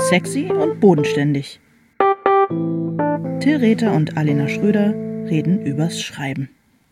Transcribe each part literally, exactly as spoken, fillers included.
Sexy und bodenständig. Till Rether und Alena Schröder reden übers Schreiben.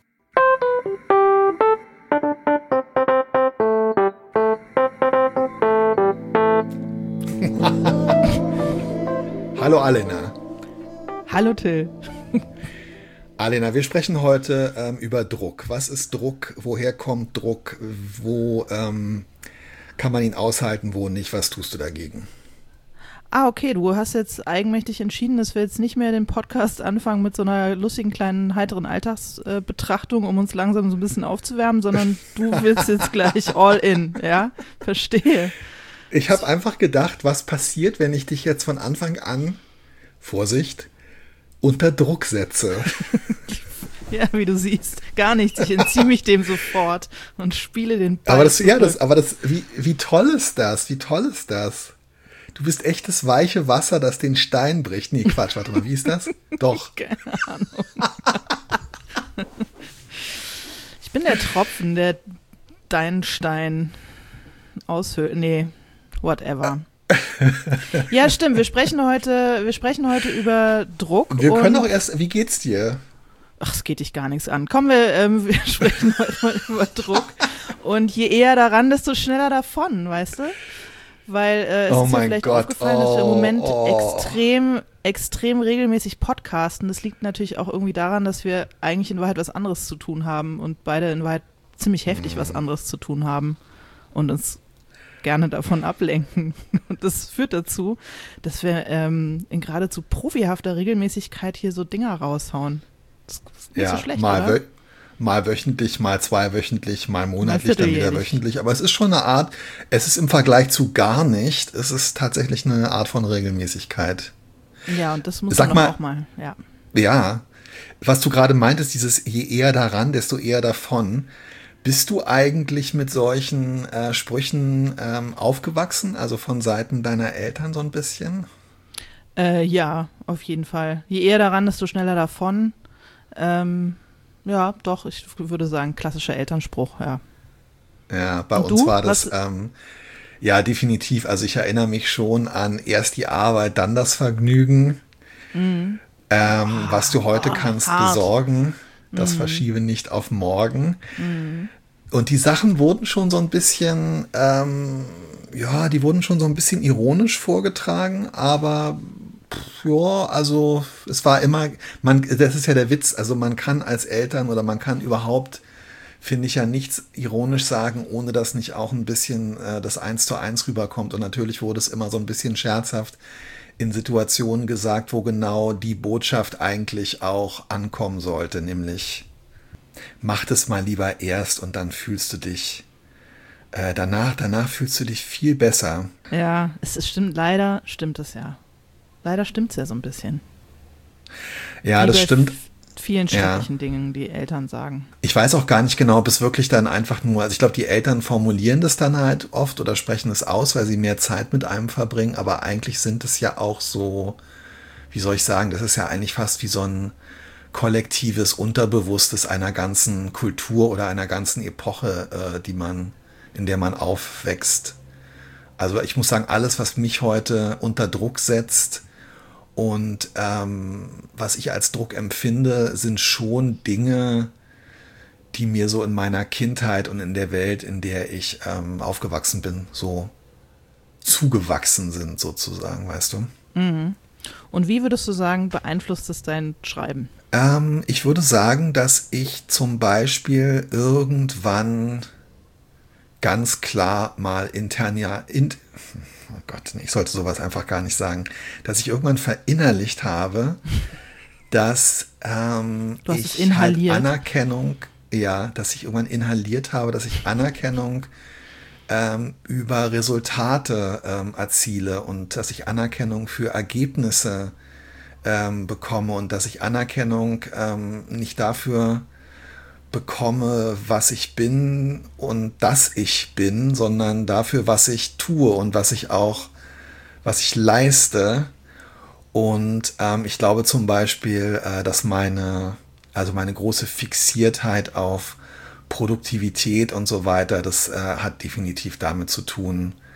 Hallo Alena. Hallo Till. Alena, wir sprechen heute ähm, über Druck. Was ist Druck? Woher kommt Druck? Wo ähm, kann man ihn aushalten, wo nicht? Was tust du dagegen? Ah, okay, du hast jetzt eigenmächtig entschieden, dass wir jetzt nicht mehr den Podcast anfangen mit so einer lustigen, kleinen, heiteren Alltagsbetrachtung, um uns langsam so ein bisschen aufzuwärmen, sondern du willst jetzt gleich all in, ja? Verstehe. Ich habe einfach gedacht, was passiert, wenn ich dich jetzt von Anfang an, Vorsicht, unter Druck setze. Ja, wie du siehst, gar nichts. Ich entziehe mich dem sofort und spiele den Ball. Aber das, ja, das, aber das, wie, wie toll ist das? Wie toll ist das? Du bist echtes weiche Wasser, das den Stein bricht. Nee, Quatsch, warte mal, wie ist das? Doch. Keine Ahnung. Ich bin der Tropfen, der deinen Stein aushöhlt. Nee, whatever. Ja, stimmt. Wir sprechen heute, wir sprechen heute über Druck. Wir können und doch erst, wie geht's dir? Ach, es geht dich gar nichts an. Kommen wir, ähm, wir sprechen heute mal über Druck. Und je eher daran, desto schneller davon, weißt du? Weil äh, es Oh ist dir mein vielleicht Gott. aufgefallen, dass wir im Oh, Moment oh. extrem, extrem regelmäßig podcasten. Das liegt natürlich auch irgendwie daran, dass wir eigentlich in Wahrheit was anderes zu tun haben und beide in Wahrheit ziemlich heftig was anderes zu tun haben und uns gerne davon ablenken. Und das führt dazu, dass wir ähm, in geradezu profihafter Regelmäßigkeit hier so Dinger raushauen. Das ist nicht Ja, so schlecht, mal, oder? wö- mal wöchentlich, mal zweiwöchentlich, mal monatlich, Mal dann wieder vierteljährlich. wöchentlich. Aber es ist schon eine Art, es ist im Vergleich zu gar nicht, es ist tatsächlich eine Art von Regelmäßigkeit. Ja, und das muss Sag man doch mal- auch mal, ja. Ja, was du gerade meintest, dieses je eher daran, desto eher davon. Bist du eigentlich mit solchen äh, Sprüchen ähm, aufgewachsen, also von Seiten deiner Eltern so ein bisschen? Äh, ja, auf jeden Fall. Je eher daran, desto schneller davon. Ähm, ja, doch, ich würde sagen, klassischer Elternspruch, ja. Ja, bei Und uns du? war das, Was- ähm, ja, definitiv. Also ich erinnere mich schon an erst die Arbeit, dann das Vergnügen. Ähm, was du heute kannst hart. besorgen, das verschiebe nicht auf morgen. Und die Sachen wurden schon so ein bisschen, ähm, ja, die wurden schon so ein bisschen ironisch vorgetragen, aber pff, ja, also es war immer, man, das ist ja der Witz, also man kann als Eltern oder man kann überhaupt, finde ich ja nichts ironisch sagen, ohne dass nicht auch ein bisschen äh, das Eins zu Eins rüberkommt. Und natürlich wurde es immer so ein bisschen scherzhaft in Situationen gesagt, wo genau die Botschaft eigentlich auch ankommen sollte, nämlich mach das mal lieber erst und dann fühlst du dich äh, danach, danach fühlst du dich viel besser. Ja, es ist, stimmt, leider stimmt es ja. Leider stimmt es ja so ein bisschen. Ja, Wie das bei stimmt. f- vielen Ja. schrecklichen Dingen, die Eltern sagen. Ich weiß auch gar nicht genau, ob es wirklich dann einfach nur, also ich glaube, die Eltern formulieren das dann halt oft oder sprechen es aus, weil sie mehr Zeit mit einem verbringen, aber eigentlich sind es ja auch so, wie soll ich sagen, das ist ja eigentlich fast wie so ein kollektives Unterbewusstes einer ganzen Kultur oder einer ganzen Epoche, äh, die man, in der man aufwächst. Also ich muss sagen, alles, was mich heute unter Druck setzt und ähm, was ich als Druck empfinde, sind schon Dinge, die mir so in meiner Kindheit und in der Welt, in der ich ähm, aufgewachsen bin, so zugewachsen sind sozusagen, weißt du? Und wie würdest du sagen, beeinflusst es dein Schreiben? Ähm, ich würde sagen, dass ich zum Beispiel irgendwann ganz klar mal intern, ja, in, oh Gott, nee, ich sollte sowas einfach gar nicht sagen, dass ich irgendwann verinnerlicht habe, dass ähm, Du hast es ich inhaliert. halt Anerkennung, ja, dass ich irgendwann inhaliert habe, dass ich Anerkennung ähm, über Resultate ähm, erziele und dass ich Anerkennung für Ergebnisse ähm, bekomme und dass ich Anerkennung ähm, nicht dafür bekomme, was ich bin und dass ich bin, sondern dafür, was ich tue und was ich auch, was ich leiste. Und ähm, ich glaube zum Beispiel, äh, dass meine, also meine große Fixiertheit auf Produktivität und so weiter, das äh, hat definitiv damit zu tun,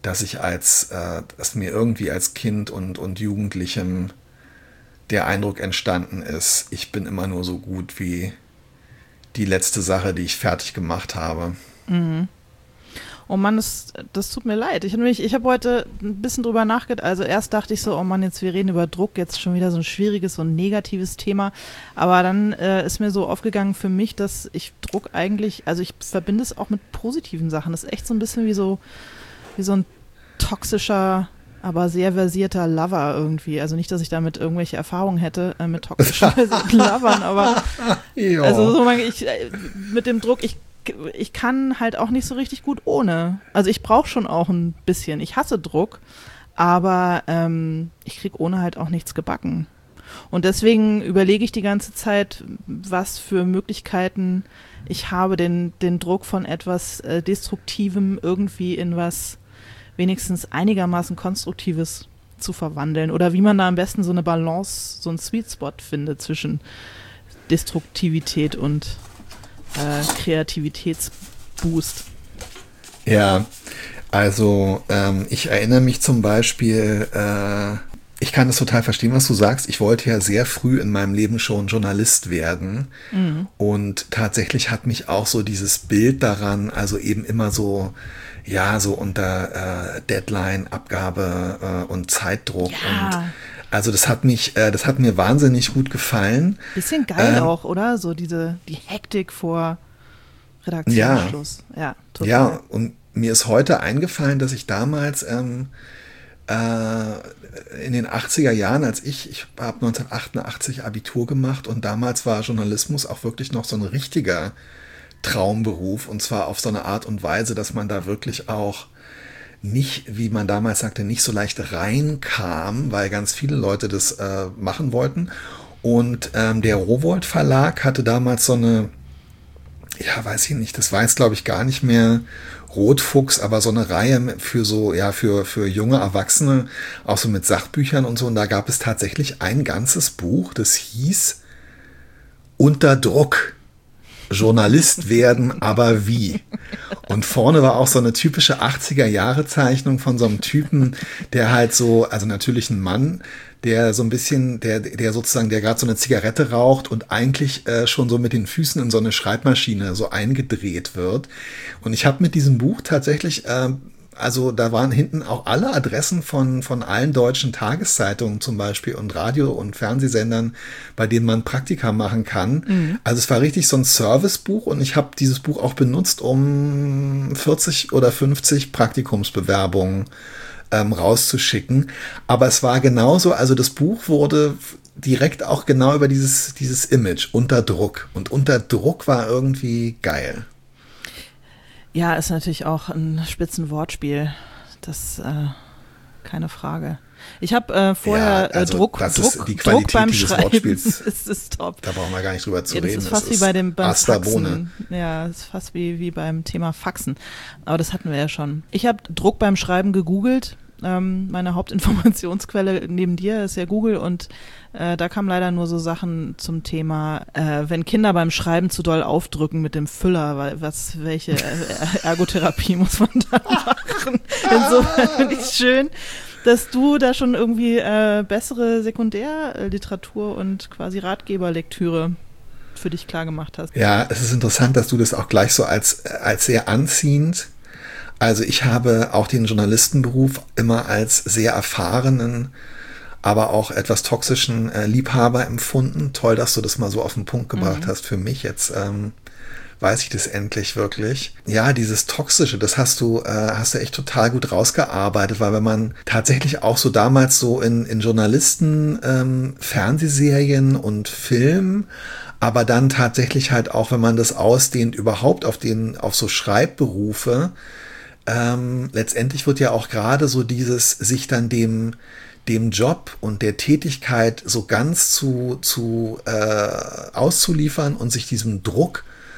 dass ich als, äh, dass mir irgendwie als Kind und, und Jugendlichem der Eindruck entstanden ist, ich bin immer nur so gut wie die letzte Sache, die ich fertig gemacht habe. Mhm. Oh Mann, das, das tut mir leid. Ich, ich habe heute ein bisschen drüber nachgedacht. Also erst dachte ich so, oh Mann, jetzt wir reden über Druck, jetzt schon wieder so ein schwieriges, so ein negatives Thema. Aber dann äh, ist mir so aufgegangen für mich, dass ich Druck eigentlich, also ich verbinde es auch mit positiven Sachen. Das ist echt so ein bisschen wie so, wie so ein toxischer, aber sehr versierter Lover irgendwie. Also nicht, dass ich damit irgendwelche Erfahrungen hätte äh, mit toxischen Lovern, aber also so man, ich, äh, mit dem Druck, ich ich kann halt auch nicht so richtig gut ohne. Also ich brauche schon auch ein bisschen. Ich hasse Druck, aber ähm, ich kriege ohne halt auch nichts gebacken. Und deswegen überlege ich die ganze Zeit, was für Möglichkeiten ich habe, den, den Druck von etwas äh, Destruktivem irgendwie in was wenigstens einigermaßen Konstruktives zu verwandeln. Oder wie man da am besten so eine Balance, so einen Sweet Spot findet zwischen Destruktivität und Äh, Kreativitätsboost. Ja, also ähm, ich erinnere mich zum Beispiel, äh, ich kann das total verstehen, was du sagst. Ich wollte ja sehr früh in meinem Leben schon Journalist werden. Mhm. Und tatsächlich hat mich auch so dieses Bild daran, also eben immer so, ja, so unter äh, Deadline, Abgabe äh, und Zeitdruck ja. und also das hat mich, äh, das hat mir wahnsinnig gut gefallen. Bisschen geil ähm, auch, oder? So diese, die Hektik vor Redaktionsschluss. Ja, ja, total. Ja, und mir ist heute eingefallen, dass ich damals ähm, äh, in den achtziger Jahren, als ich, ich habe neunzehnhundertachtundachtzig Abitur gemacht und damals war Journalismus auch wirklich noch so ein richtiger Traumberuf und zwar auf so eine Art und Weise, dass man da wirklich auch nicht, wie man damals sagte, nicht so leicht reinkam, weil ganz viele Leute das äh, machen wollten. Und ähm, der Rowohlt Verlag hatte damals so eine, ja, weiß ich nicht, das weiß glaube ich gar nicht mehr, Rotfuchs, aber so eine Reihe für so, ja, für, für junge Erwachsene, auch so mit Sachbüchern und so. Und da gab es tatsächlich ein ganzes Buch, das hieß Unter Druck. Journalist werden, aber wie? Und vorne war auch so eine typische achtziger-Jahre-Zeichnung von so einem Typen, der halt so, also natürlich ein Mann, der so ein bisschen, der, der sozusagen, der gerade so eine Zigarette raucht und eigentlich äh, schon so mit den Füßen in so eine Schreibmaschine so eingedreht wird. Und ich habe mit diesem Buch tatsächlich, äh, also da waren hinten auch alle Adressen von, von allen deutschen Tageszeitungen zum Beispiel und Radio- und Fernsehsendern, bei denen man Praktika machen kann. Mhm. Also es war richtig so ein Servicebuch und ich habe dieses Buch auch benutzt, um vierzig oder fünfzig Praktikumsbewerbungen ähm, rauszuschicken. Aber es war genauso, also das Buch wurde direkt auch genau über dieses, dieses Image, unter Druck. Und unter Druck war irgendwie geil. Ja, ist natürlich auch ein Spitzenwortspiel. Das, äh, keine Frage. Ich habe äh, vorher ja, also äh, Druck, das Druck, ist die Qualität Druck beim dieses Schreiben. Wortspiels. ist, ist top. Da brauchen wir gar nicht drüber zu ja, das reden. ist fast das wie bei dem beim Asterbone. Faxen. Ja, das ist fast wie, wie beim Thema Faxen. Aber das hatten wir ja schon. Ich habe Druck beim Schreiben gegoogelt. Ähm, meine Hauptinformationsquelle neben dir ist ja Google und äh, da kamen leider nur so Sachen zum Thema, äh, wenn Kinder beim Schreiben zu doll aufdrücken mit dem Füller, weil was, welche äh, Ergotherapie muss man da machen? Insofern finde ich es schön, dass du da schon irgendwie äh, bessere Sekundärliteratur und quasi Ratgeberlektüre für dich klar gemacht hast. Ja, es ist interessant, dass du das auch gleich so als, als sehr anziehend. Also ich habe auch den Journalistenberuf immer als sehr erfahrenen, aber auch etwas toxischen äh, Liebhaber empfunden. Toll, dass du das mal so auf den Punkt gebracht mhm. hast für mich. Jetzt ähm, weiß ich das endlich wirklich. Ja, dieses Toxische, das hast du, äh, hast du echt total gut rausgearbeitet, weil wenn man tatsächlich auch so damals so in, in Journalisten, ähm, Fernsehserien und Film, aber dann tatsächlich halt auch, wenn man das ausdehnt, überhaupt auf den, auf so Schreibberufe, Ähm, letztendlich wird ja auch gerade so dieses sich dann dem dem Job und der Tätigkeit so ganz zu zu äh, auszuliefern und sich diesem Druck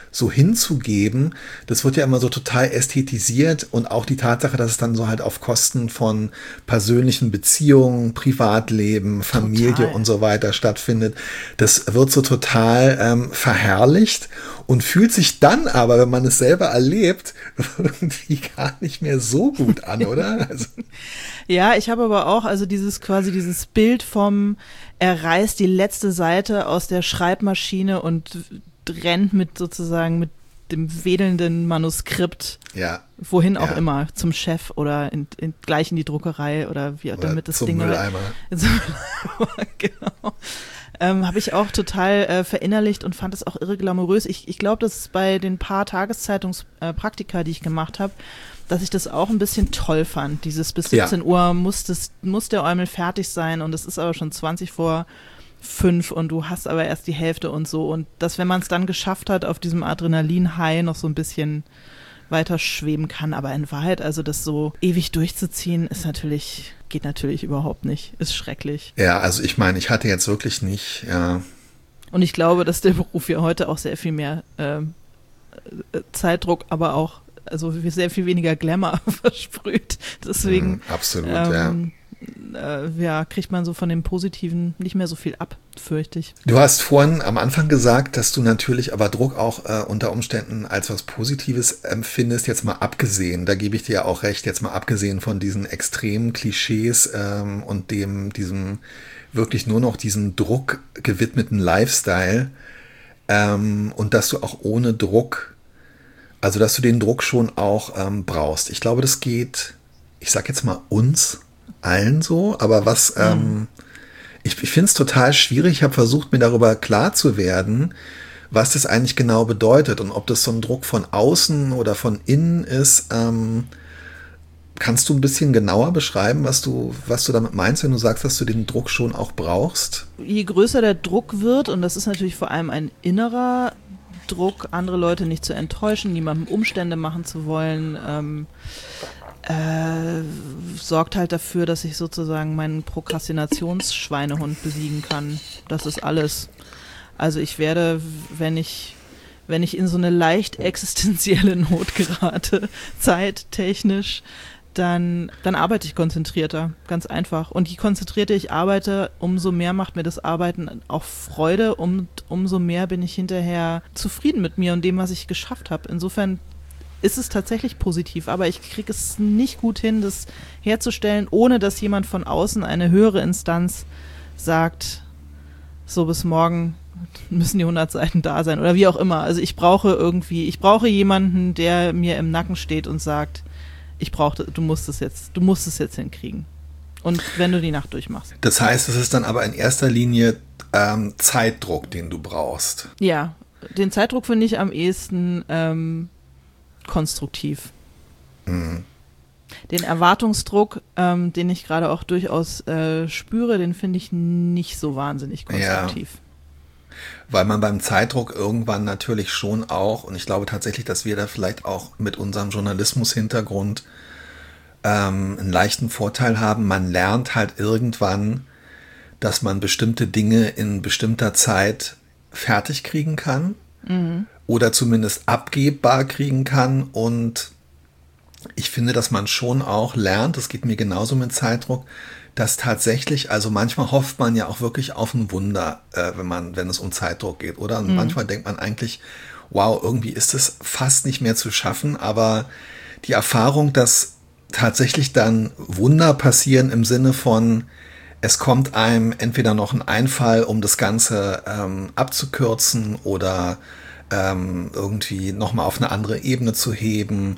so hinzugeben, das wird ja immer so total ästhetisiert und auch die Tatsache, dass es dann so halt auf Kosten von persönlichen Beziehungen, Privatleben, Familie Total. und so weiter stattfindet, das wird so total ähm, verherrlicht und fühlt sich dann aber, wenn man es selber erlebt, irgendwie gar nicht mehr so gut an, oder? Also, Ja, ich habe aber auch, also dieses quasi dieses Bild vom, er reißt die letzte Seite aus der Schreibmaschine und rennt mit sozusagen mit dem wedelnden Manuskript, ja. wohin auch Ja. immer, zum Chef oder in, in, gleich in die Druckerei oder wie Oder damit das zum Ding Mülleimer. Zum Mülleimer, genau. Ähm, habe ich auch total äh, verinnerlicht und fand es auch irre glamourös. Ich, ich glaube, dass es bei den paar Tageszeitungs-Praktika, äh, die ich gemacht habe, dass ich das auch ein bisschen toll fand. Dieses bis siebzehn Ja. Uhr muss, das, muss der Eumel fertig sein und es ist aber schon zwanzig vor fünf und du hast aber erst die Hälfte und so. Und dass, wenn man es dann geschafft hat, auf diesem Adrenalin-High noch so ein bisschen weiter schweben kann. Aber in Wahrheit, also das so ewig durchzuziehen, ist natürlich, geht natürlich überhaupt nicht. Ist schrecklich. Ja, also ich meine, ich hatte jetzt wirklich nicht, ja, Und ich glaube, dass der Beruf ja heute auch sehr viel mehr ähm, äh, Zeitdruck, aber auch also sehr viel weniger Glamour versprüht. Deswegen mm, absolut, ähm, äh, ja, kriegt man so von dem Positiven nicht mehr so viel ab, fürchte ich. Du hast vorhin am Anfang gesagt, dass du natürlich aber Druck auch äh, unter Umständen als was Positives empfindest, jetzt mal abgesehen, da gebe ich dir ja auch recht, jetzt mal abgesehen von diesen extremen Klischees ähm, und dem, diesem wirklich nur noch diesem Druck gewidmeten Lifestyle ähm, und dass du auch ohne Druck, also dass du den Druck schon auch ähm, brauchst. Ich glaube, das geht, ich sag jetzt mal uns allen so, aber was, mhm. ähm, ich, ich finde es total schwierig, ich habe versucht, mir darüber klar zu werden, was das eigentlich genau bedeutet und ob das so ein Druck von außen oder von innen ist. Ähm, kannst du ein bisschen genauer beschreiben, was du, was du damit meinst, wenn du sagst, dass du den Druck schon auch brauchst? Je größer der Druck wird, und das ist natürlich vor allem ein innerer Druck, andere Leute nicht zu enttäuschen, niemandem Umstände machen zu wollen, ähm, Äh, sorgt halt dafür, dass ich sozusagen meinen Prokrastinationsschweinehund besiegen kann. Das ist alles. Also ich werde, wenn ich, wenn ich in so eine leicht existenzielle Not gerate, zeittechnisch, dann, dann arbeite ich konzentrierter, ganz einfach. Und je konzentrierter ich arbeite, umso mehr macht mir das Arbeiten auch Freude und umso mehr bin ich hinterher zufrieden mit mir und dem, was ich geschafft habe. Insofern ist es tatsächlich positiv, aber ich kriege es nicht gut hin, das herzustellen, ohne dass jemand von außen, eine höhere Instanz, sagt, so bis morgen müssen die hundert Seiten da sein oder wie auch immer. Also ich brauche irgendwie, ich brauche jemanden, der mir im Nacken steht und sagt, ich brauche, du musst es jetzt, du musst es jetzt hinkriegen. Und wenn du die Nacht durchmachst. Das heißt, es ist dann aber in erster Linie ähm, Zeitdruck, den du brauchst. Ja, den Zeitdruck finde ich am ehesten ähm, konstruktiv. Mhm. Den Erwartungsdruck, ähm, den ich gerade auch durchaus äh, spüre, den finde ich nicht so wahnsinnig konstruktiv. Ja. Weil man beim Zeitdruck irgendwann natürlich schon auch, und ich glaube tatsächlich, dass wir da vielleicht auch mit unserem Journalismus-Hintergrund ähm, einen leichten Vorteil haben, man lernt halt irgendwann, dass man bestimmte Dinge in bestimmter Zeit fertig kriegen kann. Mhm. Oder zumindest abgebbar kriegen kann. Und ich finde, dass man schon auch lernt, das geht mir genauso mit Zeitdruck, dass tatsächlich, also manchmal hofft man ja auch wirklich auf ein Wunder, äh, wenn man, wenn es um Zeitdruck geht, oder? Und mhm. manchmal denkt man eigentlich, wow, irgendwie ist es fast nicht mehr zu schaffen, aber die Erfahrung, dass tatsächlich dann Wunder passieren im Sinne von, es kommt einem entweder noch ein Einfall, um das Ganze ähm, abzukürzen oder ähm, irgendwie nochmal auf eine andere Ebene zu heben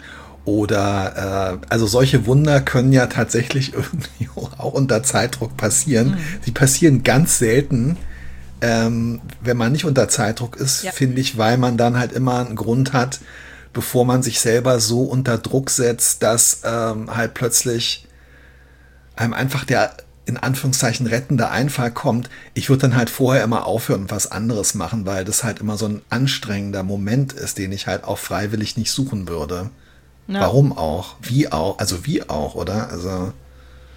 oder äh, also solche Wunder können ja tatsächlich irgendwie auch unter Zeitdruck passieren. Mhm. Sie passieren ganz selten, ähm, wenn man nicht unter Zeitdruck ist, ja. finde ich, weil man dann halt immer einen Grund hat, bevor man sich selber so unter Druck setzt, dass ähm, halt plötzlich einem einfach der in Anführungszeichen rettender Einfall kommt. Ich würde dann halt vorher immer aufhören und was anderes machen, weil das halt immer so ein anstrengender Moment ist, den ich halt auch freiwillig nicht suchen würde. Ja. Warum auch? Wie auch? Also wie auch, oder? Also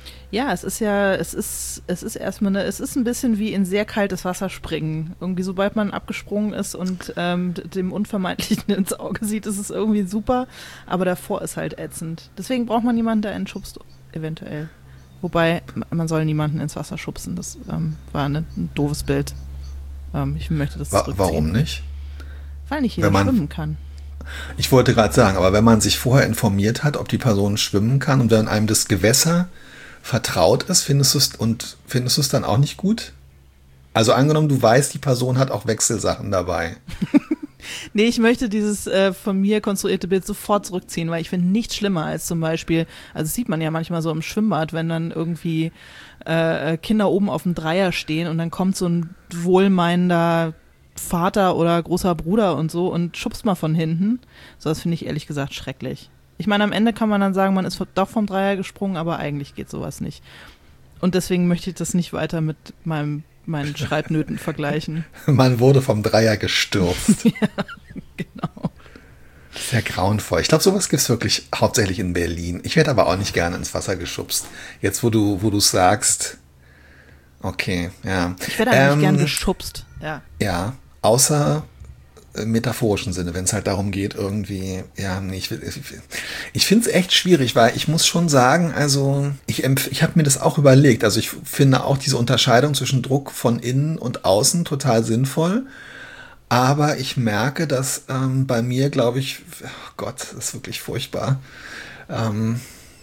Ja, es ist ja, es ist, es ist erstmal eine, es ist ein bisschen wie in sehr kaltes Wasser springen. Irgendwie, sobald man abgesprungen ist und ähm, dem Unvermeidlichen ins Auge sieht, ist es irgendwie super, aber davor ist halt ätzend. Deswegen braucht man jemanden, der einen schubst, eventuell. Wobei, man soll niemanden ins Wasser schubsen. Das ähm, war eine, ein doofes Bild. Ähm, ich möchte das Wa- zurückziehen. Warum nicht? Weil nicht jeder Wenn man, schwimmen kann. ich wollte gerade sagen, aber wenn man sich vorher informiert hat, ob die Person schwimmen kann und wenn einem das Gewässer vertraut ist, findest du es und findest du es dann auch nicht gut? Also angenommen, du weißt, die Person hat auch Wechselsachen dabei. Nee, ich möchte dieses äh, von mir konstruierte Bild sofort zurückziehen, weil ich finde nichts schlimmer als zum Beispiel, also das sieht man ja manchmal so im Schwimmbad, wenn dann irgendwie äh, Kinder oben auf dem Dreier stehen und dann kommt so ein wohlmeinender Vater oder großer Bruder und so und schubst mal von hinten. So, das finde ich ehrlich gesagt schrecklich. Ich meine, am Ende kann man dann sagen, man ist doch vom Dreier gesprungen, aber eigentlich geht sowas nicht. Und deswegen möchte ich das nicht weiter mit meinem, meinen Schreibnöten vergleichen. Man wurde vom Dreier gestürzt. Ja, genau. Sehr grauenvoll. Ich glaube, sowas gibt es wirklich hauptsächlich in Berlin. Ich werde aber auch nicht gerne ins Wasser geschubst. Jetzt, wo du, wo du sagst, okay, ja. Ich werde eigentlich ähm, gern geschubst, ja. Ja, außer im metaphorischen Sinne, wenn es halt darum geht, irgendwie, ja, nee, ich, will- ich, ich finde es echt schwierig, weil ich muss schon sagen, also ich, empf- ich habe mir das auch überlegt, also ich finde auch diese Unterscheidung zwischen Druck von innen und außen total sinnvoll, aber ich merke, dass ähm, bei mir, glaube ich, oh Gott, das ist wirklich furchtbar, ähm,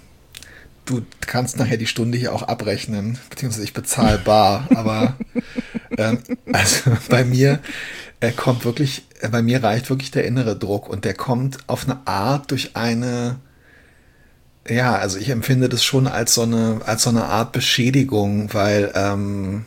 du kannst nachher die Stunde hier auch abrechnen, beziehungsweise ich bezahle bar, aber ähm, also bei mir äh, kommt wirklich, äh, bei mir reicht wirklich der innere Druck und der kommt auf eine Art durch eine, ja, also ich empfinde das schon als so eine, als so eine Art Beschädigung, weil, ähm,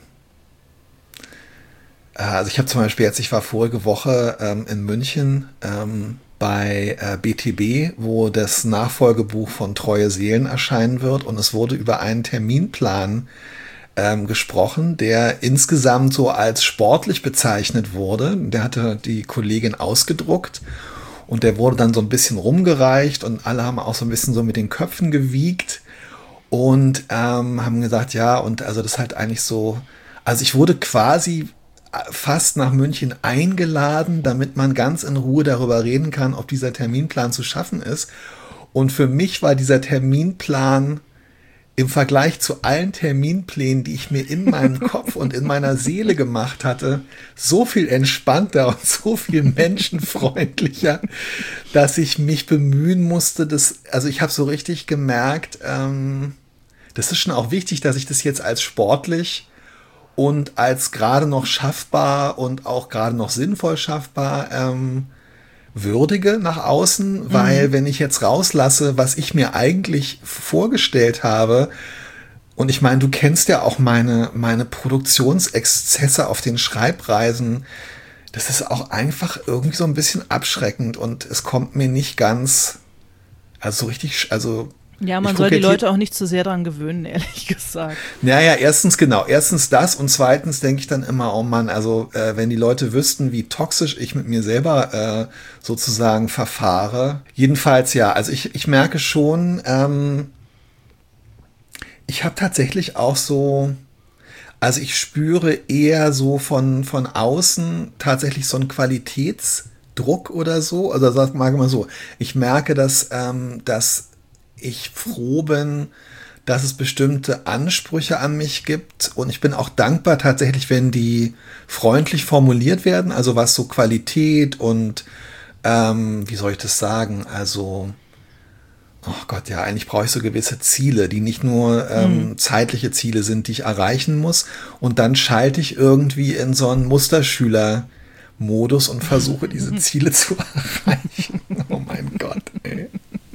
äh, also ich habe zum Beispiel jetzt, ich war vorige Woche ähm, in München ähm, bei äh, B T B, wo das Nachfolgebuch von Treue Seelen erscheinen wird und es wurde über einen Terminplan ähm, gesprochen, der insgesamt so als sportlich bezeichnet wurde. Der hatte die Kollegin ausgedruckt und der wurde dann so ein bisschen rumgereicht und alle haben auch so ein bisschen so mit den Köpfen gewiegt und ähm, haben gesagt, ja, und also das ist halt eigentlich so, also ich wurde quasi fast nach München eingeladen, damit man ganz in Ruhe darüber reden kann, ob dieser Terminplan zu schaffen ist. Und für mich war dieser Terminplan im Vergleich zu allen Terminplänen, die ich mir in meinem Kopf und in meiner Seele gemacht hatte, so viel entspannter und so viel menschenfreundlicher, dass ich mich bemühen musste, dass, also ich habe so richtig gemerkt, ähm, das ist schon auch wichtig, dass ich das jetzt als sportlich und als gerade noch schaffbar und auch gerade noch sinnvoll schaffbar ähm, würdige nach außen, weil mhm. wenn ich jetzt rauslasse, was ich mir eigentlich vorgestellt habe, und ich meine, du kennst ja auch meine, meine Produktionsexzesse auf den Schreibreisen, das ist auch einfach irgendwie so ein bisschen abschreckend und es kommt mir nicht ganz, also so richtig, also ja, man soll die Leute auch nicht zu sehr dran gewöhnen, ehrlich gesagt. Naja, erstens genau, erstens das und zweitens denke ich dann immer, oh Mann, also äh, wenn die Leute wüssten, wie toxisch ich mit mir selber äh, sozusagen verfahre. Jedenfalls ja, also ich, ich merke schon, ähm, ich habe tatsächlich auch so, also ich spüre eher so von, von außen tatsächlich so einen Qualitätsdruck oder so. Also sag mal mal so, ich merke, dass, ähm, dass ich froh bin, dass es bestimmte Ansprüche an mich gibt und ich bin auch dankbar tatsächlich, wenn die freundlich formuliert werden, also was so Qualität und ähm, wie soll ich das sagen, also oh Gott, ja, eigentlich brauche ich so gewisse Ziele, die nicht nur ähm, mhm. zeitliche Ziele sind, die ich erreichen muss und dann schalte ich irgendwie in so einen Musterschüler-Modus und versuche diese Ziele zu erreichen. Oh mein Gott, ey.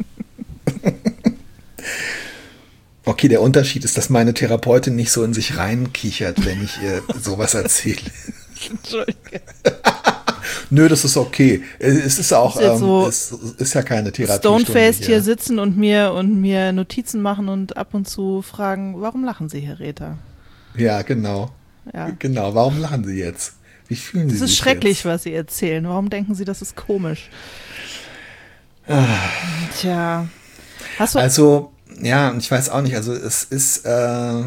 Okay, der Unterschied ist, dass meine Therapeutin nicht so in sich reinkichert, wenn ich ihr sowas erzähle. Entschuldige. Nö, das ist okay. Es ist auch, ist ähm, so es ist ja keine Therapie. Stonefaced hier sitzen und mir und mir Notizen machen und ab und zu fragen, warum lachen Sie, Herr Rether? Ja, genau. Ja. Genau, warum lachen Sie jetzt? Wie fühlen Sie sich? Das ist schrecklich, jetzt? Was Sie erzählen. Warum denken Sie, das ist komisch? Ah. Tja. Hast du also, ja, ich weiß auch nicht, also es ist äh,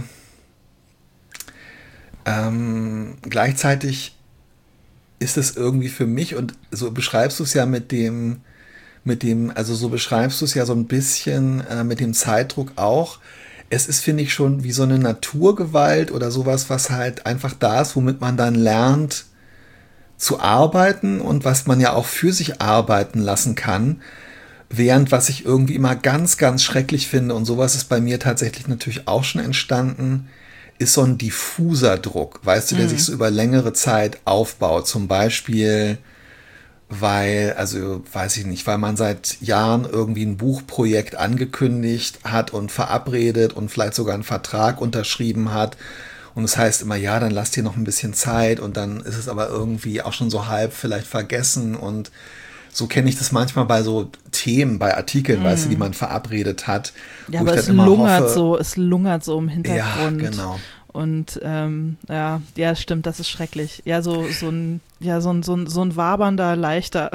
ähm, gleichzeitig ist es irgendwie für mich, und so beschreibst du es ja mit dem, mit dem, also so beschreibst du es ja so ein bisschen äh, mit dem Zeitdruck auch. Es ist, finde ich, schon wie so eine Naturgewalt oder sowas, was halt einfach da ist, womit man dann lernt zu arbeiten und was man ja auch für sich arbeiten lassen kann. Während was ich irgendwie immer ganz, ganz schrecklich finde, und sowas ist bei mir tatsächlich natürlich auch schon entstanden, ist so ein diffuser Druck, weißt du, der mhm. sich so über längere Zeit aufbaut. Zum Beispiel, weil, also weiß ich nicht, weil man seit Jahren irgendwie ein Buchprojekt angekündigt hat und verabredet und vielleicht sogar einen Vertrag unterschrieben hat. Und es heißt immer, ja, dann lass dir noch ein bisschen Zeit, und dann ist es aber irgendwie auch schon so halb vielleicht vergessen. Und so kenne ich das manchmal bei so Themen, bei Artikeln, mm. weißt du, die man verabredet hat. Ja, aber es lungert hoffe, so, es lungert so im Hintergrund. Ja, genau. Und ähm, ja, ja, stimmt, das ist schrecklich. Ja, so, so ein, ja, so ein, so ein, so ein wabernder, leichter,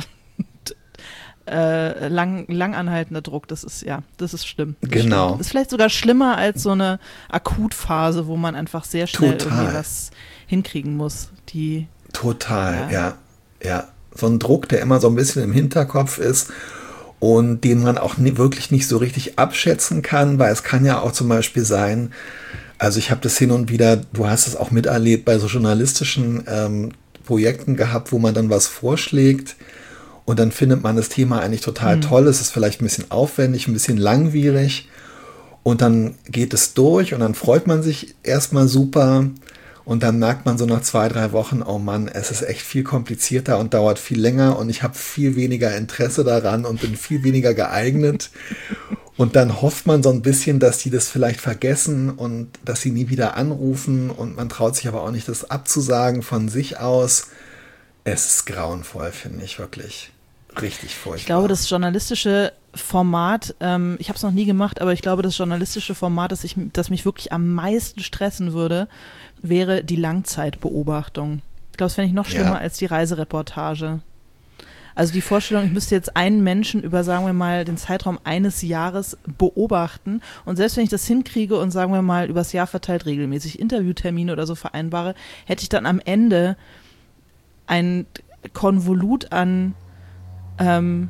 äh, lang, langanhaltender Druck, das ist, ja, das ist schlimm. Das genau. Stimmt. Das ist vielleicht sogar schlimmer als so eine Akutphase, wo man einfach sehr schnell Total. irgendwie was hinkriegen muss. Die, Total, ja. ja, ja. So ein Druck, der immer so ein bisschen im Hinterkopf ist und den man auch nie, wirklich nicht so richtig abschätzen kann, weil es kann ja auch zum Beispiel sein, also ich habe das hin und wieder, du hast es auch miterlebt, bei so journalistischen ähm, Projekten gehabt, wo man dann was vorschlägt und dann findet man das Thema eigentlich total mhm. toll, es ist vielleicht ein bisschen aufwendig, ein bisschen langwierig, und dann geht es durch und dann freut man sich erstmal super. Und dann merkt man so nach zwei, drei Wochen, oh Mann, es ist echt viel komplizierter und dauert viel länger und ich habe viel weniger Interesse daran und bin viel weniger geeignet. Und dann hofft man so ein bisschen, dass die das vielleicht vergessen und dass sie nie wieder anrufen, und man traut sich aber auch nicht, das abzusagen von sich aus. Es ist grauenvoll, finde ich, wirklich. Richtig furchtbar. Ich glaube, das journalistische Format, ähm, ich habe es noch nie gemacht, aber ich glaube, das journalistische Format, das, ich, das mich wirklich am meisten stressen würde, wäre die Langzeitbeobachtung. Ich glaube, das fände ich noch schlimmer ja. als die Reisereportage. Also die Vorstellung, ich müsste jetzt einen Menschen über, sagen wir mal, den Zeitraum eines Jahres beobachten, und selbst wenn ich das hinkriege und, sagen wir mal, übers Jahr verteilt regelmäßig Interviewtermine oder so vereinbare, hätte ich dann am Ende ein Konvolut an ähm,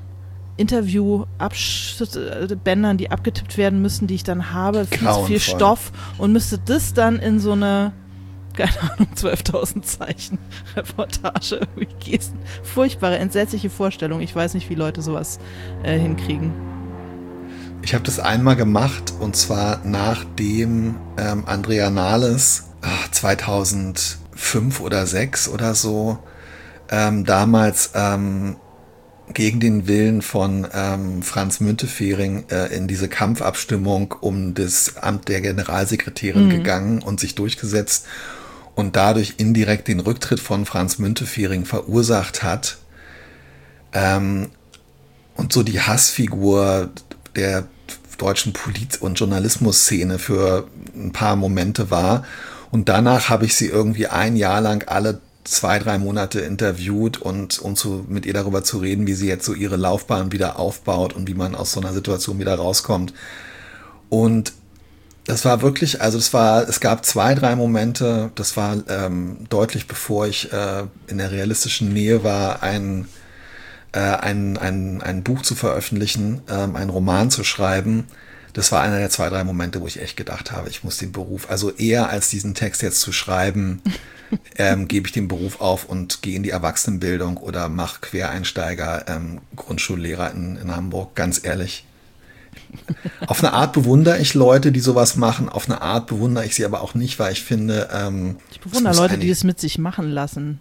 Interview-Bändern, die abgetippt werden müssen, die ich dann habe, viel zu viel Stoff, und müsste das dann in so eine, keine Ahnung, zwölftausend Zeichen Reportage irgendwie gießen. Furchtbare, entsetzliche Vorstellung. Ich weiß nicht, wie Leute sowas äh, hinkriegen. Ich habe das einmal gemacht, und zwar nachdem ähm, Andrea Nahles ach, zweitausendfünf oder sechs oder so ähm, damals ähm, gegen den Willen von ähm, Franz Müntefering äh, in diese Kampfabstimmung um das Amt der Generalsekretärin mhm. gegangen und sich durchgesetzt und dadurch indirekt den Rücktritt von Franz Müntefering verursacht hat. Ähm, und so die Hassfigur der deutschen Polit- und Journalismusszene für ein paar Momente war. Und danach habe ich sie irgendwie ein Jahr lang alle zwei, drei Monate interviewt, und um zu, mit ihr darüber zu reden, wie sie jetzt so ihre Laufbahn wieder aufbaut und wie man aus so einer Situation wieder rauskommt. Und das war wirklich, also es war, es gab zwei, drei Momente, das war ähm, deutlich bevor ich äh, in der realistischen Nähe war, ein, äh, ein, ein, ein Buch zu veröffentlichen, ähm, einen Roman zu schreiben. Das war einer der zwei, drei Momente, wo ich echt gedacht habe, ich muss den Beruf, also eher als diesen Text jetzt zu schreiben, ähm, gebe ich den Beruf auf und gehe in die Erwachsenenbildung oder mache Quereinsteiger, ähm, Grundschullehrer in, in Hamburg, ganz ehrlich. Auf eine Art bewundere ich Leute, die sowas machen, auf eine Art bewundere ich sie aber auch nicht, weil ich finde... Ähm, ich bewundere Leute, die es mit sich machen lassen.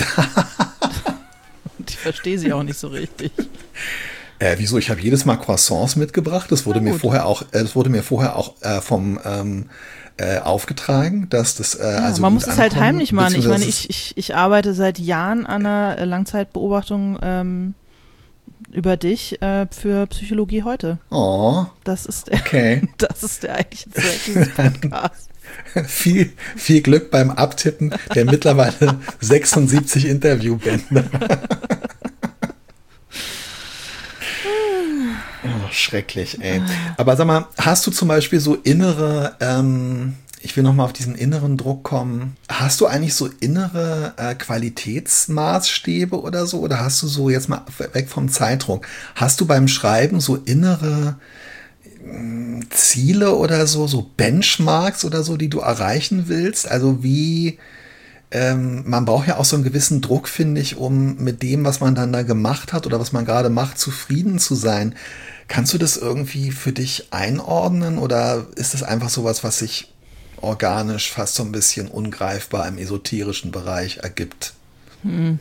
Ich verstehe sie auch nicht so richtig. Äh, wieso? Ich habe jedes Mal Croissants mitgebracht. Das wurde mir vorher auch, äh, das wurde mir vorher auch äh, vom ähm, äh, aufgetragen, dass das äh, ja, also man muss es halt heimlich machen. Ich meine, es ich, ich, ich arbeite seit Jahren an einer Langzeitbeobachtung ähm, über dich äh, für Psychologie heute. Oh. Das ist der, okay. Das ist der eigentliche Zweck dieses Podcasts. viel, viel Glück beim Abtippen der mittlerweile sechsundsiebzig Interviewbänder. Oh, schrecklich, ey. Aber sag mal, hast du zum Beispiel so innere, ähm, ich will nochmal auf diesen inneren Druck kommen. Hast du eigentlich so innere äh, Qualitätsmaßstäbe oder so? Oder hast du so, jetzt mal weg vom Zeitdruck, hast du beim Schreiben so innere mh, Ziele oder so, so Benchmarks oder so, die du erreichen willst? Also wie, ähm, man braucht ja auch so einen gewissen Druck, finde ich, um mit dem, was man dann da gemacht hat oder was man gerade macht, zufrieden zu sein. Kannst du das irgendwie für dich einordnen oder ist das einfach sowas, was sich organisch fast so ein bisschen ungreifbar im esoterischen Bereich ergibt? Hm.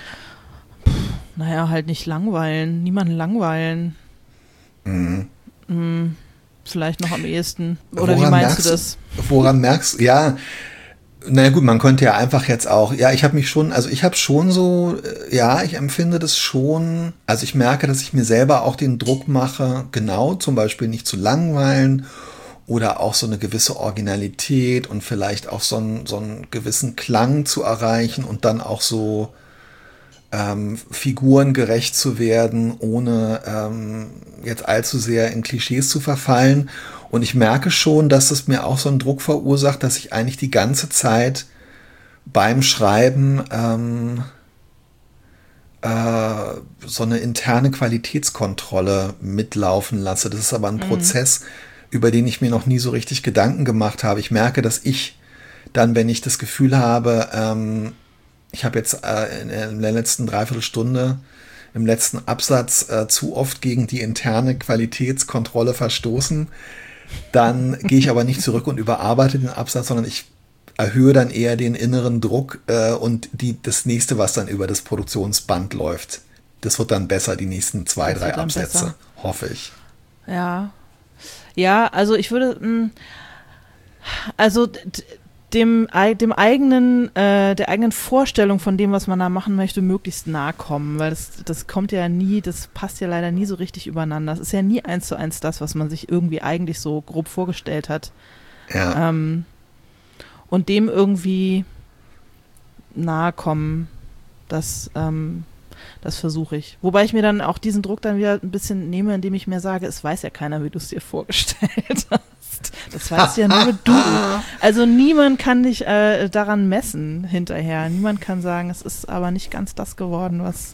Naja, halt nicht langweilen, niemanden langweilen. Mhm. Hm. Vielleicht noch am ehesten. Oder Woran wie meinst merkst du das? Woran merkst du, ja, naja gut, man könnte ja einfach jetzt auch, ja, ich habe mich schon, also ich habe schon so, äh, ja, ich empfinde das schon, also ich merke, dass ich mir selber auch den Druck mache, genau, zum Beispiel nicht zu langweilen oder auch so eine gewisse Originalität und vielleicht auch so einen, so einen gewissen Klang zu erreichen und dann auch so ähm, figurengerecht zu werden, ohne ähm, jetzt allzu sehr in Klischees zu verfallen. Und ich merke schon, dass es mir auch so einen Druck verursacht, dass ich eigentlich die ganze Zeit beim Schreiben ähm, äh, so eine interne Qualitätskontrolle mitlaufen lasse. Das ist aber ein Mhm. Prozess, über den ich mir noch nie so richtig Gedanken gemacht habe. Ich merke, dass ich dann, wenn ich das Gefühl habe, ähm, ich habe jetzt äh, in, in der letzten Dreiviertelstunde, im letzten Absatz äh, zu oft gegen die interne Qualitätskontrolle verstoßen, dann gehe ich aber nicht zurück und überarbeite den Absatz, sondern ich erhöhe dann eher den inneren Druck äh, und die, das nächste, was dann über das Produktionsband läuft, das wird dann besser, die nächsten zwei, Das drei wird dann Absätze, besser. hoffe ich. Ja. Ja, also ich würde, mh, also d- dem, ei- dem eigenen, äh, der eigenen Vorstellung von dem, was man da machen möchte, möglichst nahe kommen, weil das, das kommt ja nie, das passt ja leider nie so richtig übereinander. Es ist ja nie eins zu eins das, was man sich irgendwie eigentlich so grob vorgestellt hat. Ja, Ähm, und dem irgendwie nahe kommen, das, ähm, das versuche ich. Wobei ich mir dann auch diesen Druck dann wieder ein bisschen nehme, indem ich mir sage, es weiß ja keiner, wie du es dir vorgestellt hast. Das weißt ja nur du. Also niemand kann dich äh, daran messen hinterher. Niemand kann sagen, es ist aber nicht ganz das geworden, was,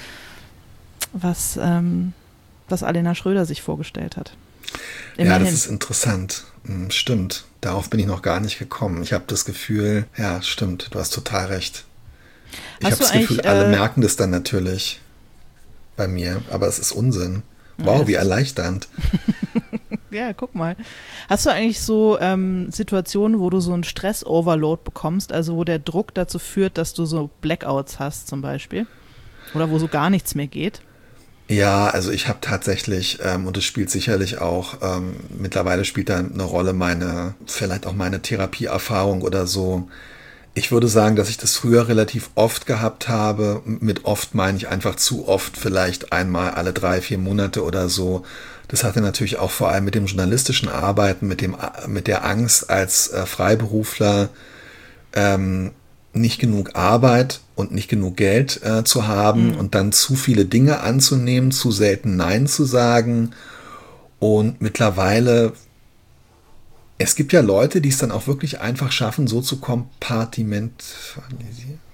was, ähm, was Alena Schröder sich vorgestellt hat. ja, Immerhin. das ist interessant. Hm, Stimmt, darauf bin ich noch gar nicht gekommen. Ich habe das Gefühl, ja, stimmt, du hast total recht. Ich Hast habe du das Gefühl, eigentlich, alle äh, merken das dann natürlich bei mir, aber es ist Unsinn. Ja, Wow, das wie ist- erleichternd. Ja, guck mal. Hast du eigentlich so ähm, Situationen, wo du so einen Stress-Overload bekommst, also wo der Druck dazu führt, dass du so Blackouts hast zum Beispiel? Oder wo so gar nichts mehr geht? Ja, also ich habe tatsächlich, ähm, und es spielt sicherlich auch, ähm, mittlerweile spielt da eine Rolle meine, vielleicht auch meine Therapieerfahrung oder so. Ich würde sagen, dass ich das früher relativ oft gehabt habe. Mit oft meine ich einfach zu oft, vielleicht einmal alle drei, vier Monate oder so. Das hatte natürlich auch vor allem mit dem journalistischen Arbeiten, mit dem, mit der Angst als äh, Freiberufler, ähm, nicht genug Arbeit und nicht genug Geld äh, zu haben Mhm. und dann zu viele Dinge anzunehmen, zu selten Nein zu sagen. Und mittlerweile, es gibt ja Leute, die es dann auch wirklich einfach schaffen, so zu kompartimentisieren,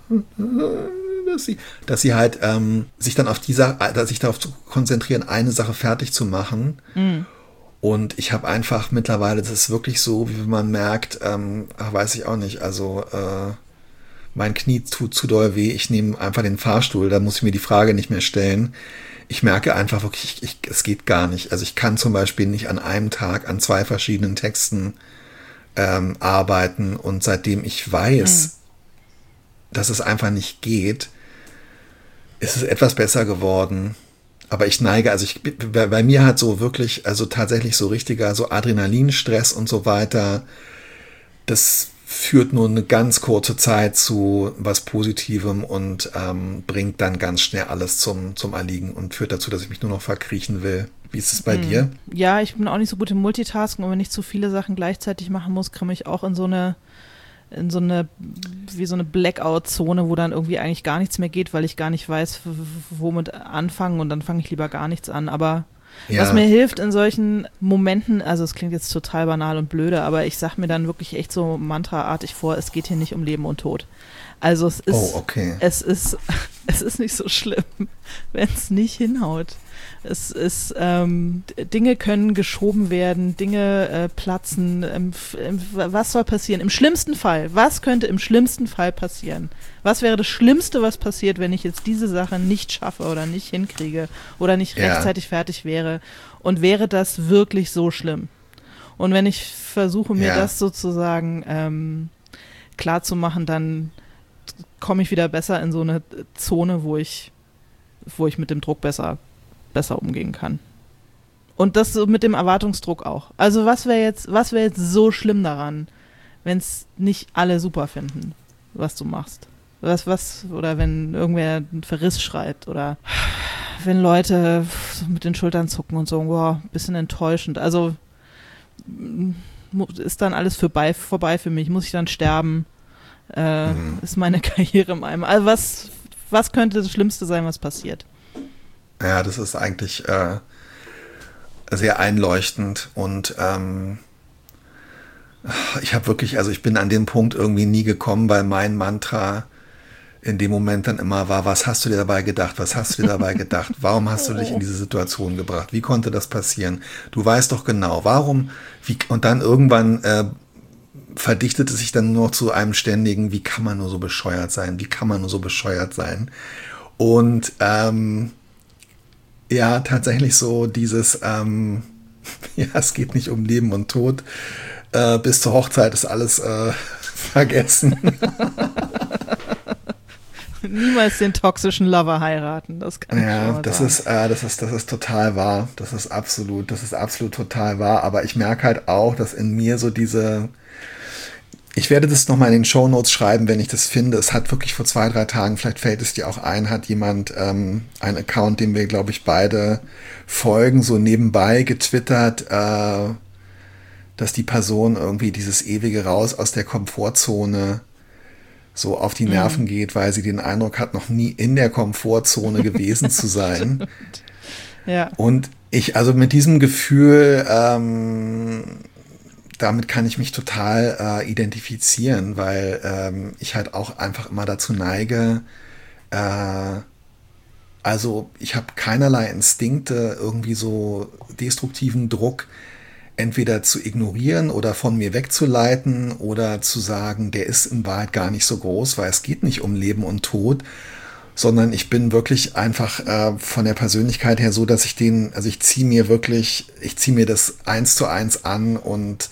dass sie, dass sie halt ähm, sich dann auf dieser, dass sich darauf zu konzentrieren, eine Sache fertig zu machen. Mhm. Und ich habe einfach mittlerweile, das ist wirklich so, wie man merkt, ähm, ach, weiß ich auch nicht, also äh, mein Knie tut zu doll weh, ich nehme einfach den Fahrstuhl, da muss ich mir die Frage nicht mehr stellen. Ich merke einfach wirklich, ich, ich, es geht gar nicht. Also ich kann zum Beispiel nicht an einem Tag an zwei verschiedenen Texten ähm, arbeiten und seitdem ich weiß, dass es einfach nicht geht, ist es etwas besser geworden. Aber ich neige, also ich, bei, bei mir hat so wirklich, also tatsächlich so richtiger, so Adrenalinstress und so weiter, das führt nur eine ganz kurze Zeit zu was Positivem und ähm, bringt dann ganz schnell alles zum, zum Erliegen und führt dazu, dass ich mich nur noch verkriechen will. Wie ist es bei dir? Ja, ich bin auch nicht so gut im Multitasken und wenn ich zu viele Sachen gleichzeitig machen muss, komme ich auch in so eine in so eine, wie so eine Blackout-Zone, wo dann irgendwie eigentlich gar nichts mehr geht, weil ich gar nicht weiß, w- w- womit anfangen und dann fange ich lieber gar nichts an. Aber Ja. Was mir hilft in solchen Momenten, also es klingt jetzt total banal und blöde, aber ich sag mir dann wirklich echt so mantraartig vor, es geht hier nicht um Leben und Tod. Also es ist, oh, okay. es ist, es ist nicht so schlimm, wenn es nicht hinhaut. Es ist, ähm, Dinge können geschoben werden, Dinge äh, platzen. Ähm, ähm, was soll passieren? Im schlimmsten Fall, was könnte im schlimmsten Fall passieren? Was wäre das Schlimmste, was passiert, wenn ich jetzt diese Sache nicht schaffe oder nicht hinkriege oder nicht Ja. rechtzeitig fertig wäre? Und wäre das wirklich so schlimm? Und wenn ich versuche, mir Ja. das sozusagen ähm, klar zu machen, dann komme ich wieder besser in so eine Zone, wo ich, wo ich mit dem Druck besser besser umgehen kann. Und das so mit dem Erwartungsdruck auch. Also was wäre jetzt, was wäre jetzt so schlimm daran, wenn es nicht alle super finden, was du machst? Was, was, oder wenn irgendwer einen Verriss schreibt oder wenn Leute so mit den Schultern zucken und so, wow, bisschen enttäuschend. Also ist dann alles vorbei, vorbei für mich? Muss ich dann sterben? Äh, mhm. Ist meine Karriere im Eimer? Also was, was könnte das Schlimmste sein, was passiert? Ja, das ist eigentlich äh, sehr einleuchtend und ähm, ich habe wirklich, also ich bin an den Punkt irgendwie nie gekommen, weil mein Mantra in dem Moment dann immer war, was hast du dir dabei gedacht, was hast du dir dabei gedacht, warum hast du dich in diese Situation gebracht, wie konnte das passieren, du weißt doch genau, warum, wie, und dann irgendwann äh, verdichtete sich dann nur zu einem ständigen, wie kann man nur so bescheuert sein, wie kann man nur so bescheuert sein und ähm, ja, tatsächlich so dieses, ähm, ja, es geht nicht um Leben und Tod. Äh, bis zur Hochzeit ist alles äh, vergessen. Niemals den toxischen Lover heiraten, das kann ja, ich schon mal das sagen. ist, äh, das ist, das ist total wahr. Das ist absolut, das ist absolut total wahr. Aber ich merke halt auch, dass in mir so diese, ich werde das nochmal in den Shownotes schreiben, wenn ich das finde. Es hat wirklich vor zwei, drei Tagen, vielleicht fällt es dir auch ein, hat jemand ähm, einen Account, dem wir, glaube ich, beide folgen, so nebenbei getwittert, äh, dass die Person irgendwie dieses ewige Raus aus der Komfortzone so auf die Nerven mhm. geht, weil sie den Eindruck hat, noch nie in der Komfortzone gewesen zu sein. Ja. Und ich, also mit diesem Gefühl, ähm, damit kann ich mich total äh, identifizieren, weil ähm, ich halt auch einfach immer dazu neige, äh, also ich habe keinerlei Instinkte, irgendwie so destruktiven Druck entweder zu ignorieren oder von mir wegzuleiten oder zu sagen, der ist in Wahrheit gar nicht so groß, weil es geht nicht um Leben und Tod, sondern ich bin wirklich einfach äh, von der Persönlichkeit her so, dass ich den, also ich ziehe mir wirklich, ich ziehe mir das eins zu eins an und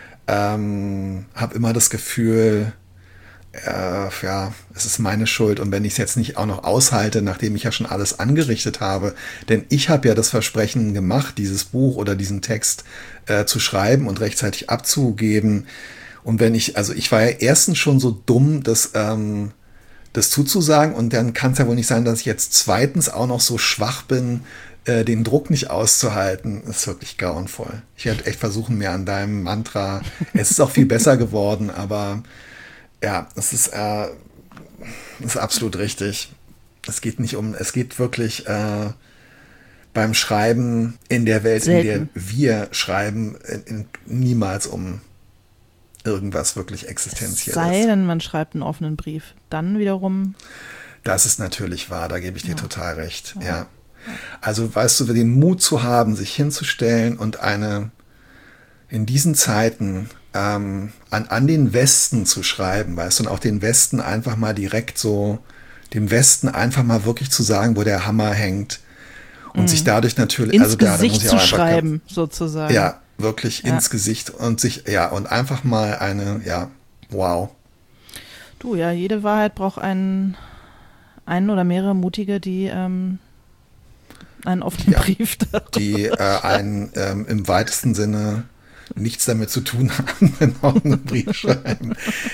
ähm, habe immer das Gefühl, äh, ja, es ist meine Schuld und wenn ich es jetzt nicht auch noch aushalte, nachdem ich ja schon alles angerichtet habe, denn ich habe ja das Versprechen gemacht, dieses Buch oder diesen Text äh, zu schreiben und rechtzeitig abzugeben und wenn ich, also ich war ja erstens schon so dumm, dass ähm, das zuzusagen und dann kann es ja wohl nicht sein, dass ich jetzt zweitens auch noch so schwach bin, äh, den Druck nicht auszuhalten. Das ist wirklich grauenvoll. Ich werde echt versuchen, mir an deinem Mantra, es ist auch viel besser geworden, aber ja, es ist, äh, ist absolut richtig. Es geht nicht um, es geht wirklich äh, beim Schreiben in der Welt, Selten. in der wir schreiben, in, in, niemals um irgendwas wirklich Existenzielles. Sei denn, man schreibt einen offenen Brief. Dann wiederum. Das ist natürlich wahr, da gebe ich dir ja. total recht. Ja. Ja. Also, weißt du, den Mut zu haben, sich hinzustellen und eine in diesen Zeiten ähm, an, an den Westen zu schreiben, weißt du, und auch den Westen einfach mal direkt so, dem Westen einfach mal wirklich zu sagen, wo der Hammer hängt und mhm. sich dadurch natürlich, ins also Gesicht da, da muss ich zu auch schreiben, sozusagen. Ja, wirklich ja. ins Gesicht und sich, ja, und einfach mal eine, ja, wow. Du, ja, jede Wahrheit braucht einen, einen oder mehrere Mutige, die ähm, einen offenen ja, Brief darüber. Die äh, einen ähm, im weitesten Sinne nichts damit zu tun haben, wenn auch einen Brief schreiben.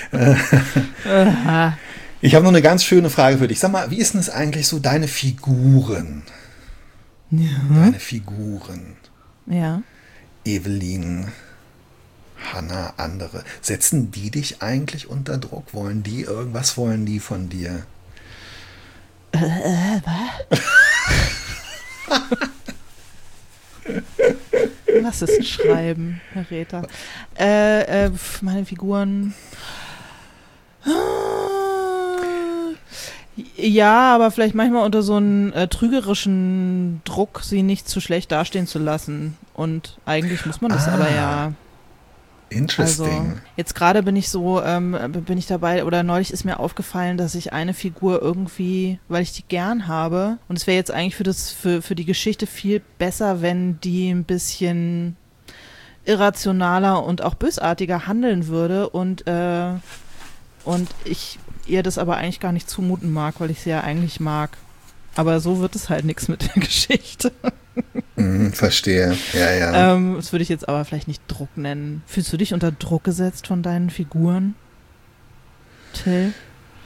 Ich habe noch eine ganz schöne Frage für dich. Sag mal, wie ist denn es eigentlich so, deine Figuren? Ja. Deine Figuren. Ja. Evelyn, Hannah, andere. Setzen die dich eigentlich unter Druck? Wollen die irgendwas, wollen die von dir? Äh, äh, was? Was ist Schreiben, Herr Räther? Äh, äh, meine Figuren. Ja, aber vielleicht manchmal unter so einem äh, trügerischen Druck, sie nicht zu schlecht dastehen zu lassen. Und eigentlich muss man das ah, aber ja. Interesting. Also jetzt gerade bin ich so, ähm, bin ich dabei, oder neulich ist mir aufgefallen, dass ich eine Figur irgendwie, weil ich die gern habe, und es wäre jetzt eigentlich für das, für, für die Geschichte viel besser, wenn die ein bisschen irrationaler und auch bösartiger handeln würde und, äh, und ich ihr das aber eigentlich gar nicht zumuten mag, weil ich sie ja eigentlich mag. Aber so wird es halt nichts mit der Geschichte. Mm, verstehe, ja, ja. Ähm, das würde ich jetzt aber vielleicht nicht Druck nennen. Fühlst du dich unter Druck gesetzt von deinen Figuren, Till?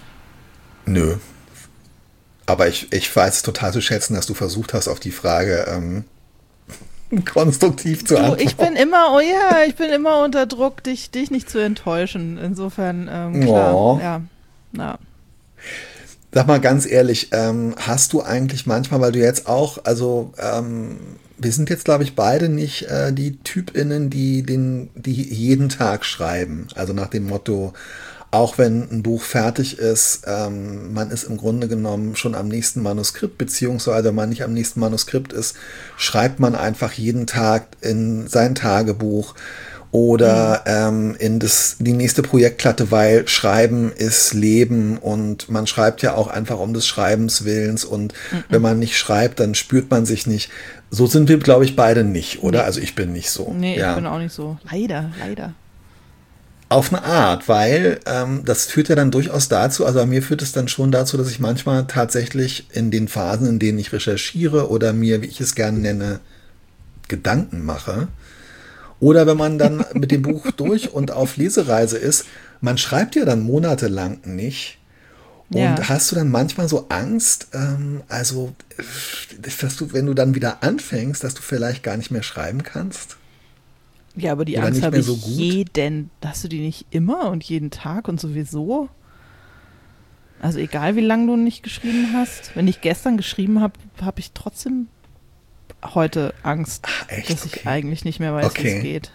Nö. Aber ich, ich weiß total zu schätzen, dass du versucht hast, auf die Frage ähm, konstruktiv zu antworten. Du, ich bin immer, oh ja, ich bin immer unter Druck, dich, dich nicht zu enttäuschen. Insofern, ähm, klar, oh. ja. Ja. Sag mal ganz ehrlich, ähm, hast du eigentlich manchmal, weil du jetzt auch, also ähm, wir sind jetzt, glaube ich, beide nicht äh, die TypInnen, die, den, die jeden Tag schreiben. Also nach dem Motto, auch wenn ein Buch fertig ist, ähm, man ist im Grunde genommen schon am nächsten Manuskript, beziehungsweise wenn man nicht am nächsten Manuskript ist, schreibt man einfach jeden Tag in sein Tagebuch oder ähm, in das, die nächste Projektklatte, weil Schreiben ist Leben und man schreibt ja auch einfach um des Schreibens Willens und mhm. wenn man nicht schreibt, dann spürt man sich nicht. So sind wir, glaube ich, beide nicht, oder? Nee. Also ich bin nicht so. Nee, ja. Ich bin auch nicht so. Leider, leider. Auf eine Art, weil ähm, das führt ja dann durchaus dazu, also bei mir führt es dann schon dazu, dass ich manchmal tatsächlich in den Phasen, in denen ich recherchiere oder mir, wie ich es gerne nenne, Gedanken mache. Oder wenn man dann mit dem Buch durch und auf Lesereise ist, man schreibt ja dann monatelang nicht. Und ja. hast du dann manchmal so Angst, ähm, also, dass du, wenn du dann wieder anfängst, dass du vielleicht gar nicht mehr schreiben kannst? Ja, aber die Oder Angst habe ich so gut? jeden, hast du die nicht immer und jeden Tag und sowieso? Also egal, wie lange du nicht geschrieben hast. Wenn ich gestern geschrieben habe, habe ich trotzdem heute Angst, Ach, echt? dass ich okay. eigentlich nicht mehr weiß, okay. wie es geht.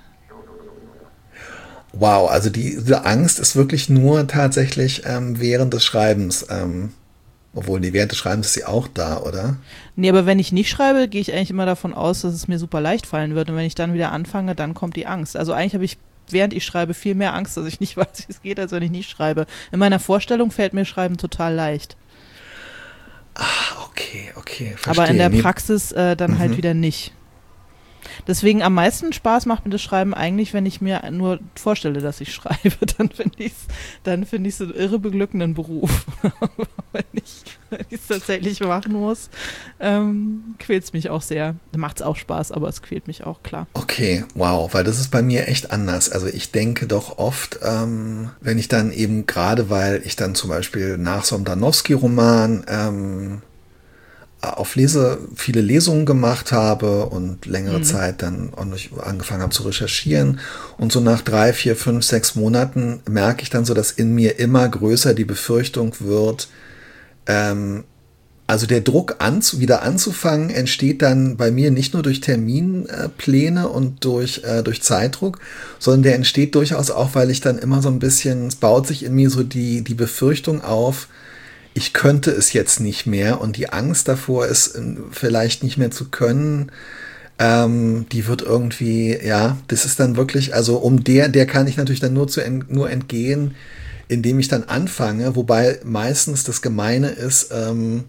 Wow, also die, diese Angst ist wirklich nur tatsächlich ähm, während des Schreibens. Ähm, obwohl, nee, während des Schreibens ist sie auch da, oder? Nee, aber wenn ich nicht schreibe, gehe ich eigentlich immer davon aus, dass es mir super leicht fallen wird. Und wenn ich dann wieder anfange, dann kommt die Angst. Also eigentlich habe ich, während ich schreibe, viel mehr Angst, dass ich nicht weiß, wie es geht, als wenn ich nicht schreibe. In meiner Vorstellung fällt mir Schreiben total leicht. Ah, okay, okay, verstehe. Aber in der Praxis äh, dann mhm. halt wieder nicht. Deswegen am meisten Spaß macht mir das Schreiben eigentlich, wenn ich mir nur vorstelle, dass ich schreibe. Dann finde ich es dann find ich's einen irre beglückenden Beruf. wenn ich es tatsächlich machen muss, ähm, quält es mich auch sehr. Macht es auch Spaß, aber es quält mich auch, klar. Okay, wow, weil das ist bei mir echt anders. Also ich denke doch oft, ähm, wenn ich dann eben gerade, weil ich dann zum Beispiel nach so einem Danowski-Roman ähm, auf Lese, viele Lesungen gemacht habe und längere mhm. Zeit dann auch noch angefangen habe zu recherchieren. Und so nach drei, vier, fünf, sechs Monaten merke ich dann so, dass in mir immer größer die Befürchtung wird, ähm, also der Druck anzu, wieder anzufangen entsteht dann bei mir nicht nur durch Terminpläne und durch, äh, durch Zeitdruck, sondern der entsteht durchaus auch, weil ich dann immer so ein bisschen, es baut sich in mir so die, die Befürchtung auf, ich könnte es jetzt nicht mehr und die Angst davor, es vielleicht nicht mehr zu können, ähm, die wird irgendwie, ja, das ist dann wirklich, also um der, der kann ich natürlich dann nur, zu, nur entgehen, indem ich dann anfange, wobei meistens das Gemeine ist, ähm,